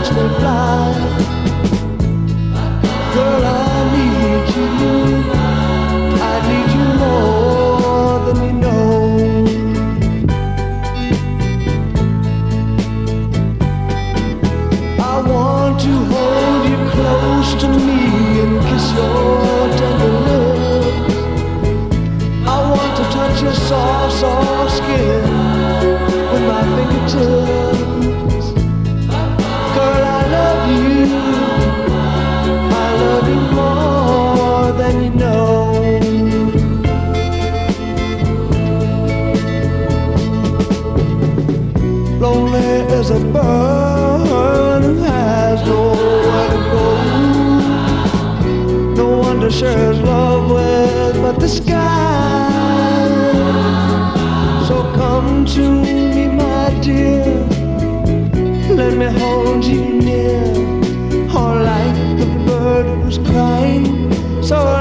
makes me fly. Girl, I need you more than you know. I want to hold you close to me and kiss your tender lips. I want to touch your soft, soft skin with my fingertips. Girl, I love you more than you know. Lonely as a bird who has nowhere to go. No one to share his love with but the sky. So come to me, my dear, let me hold you near. Oh, like the bird who's crying so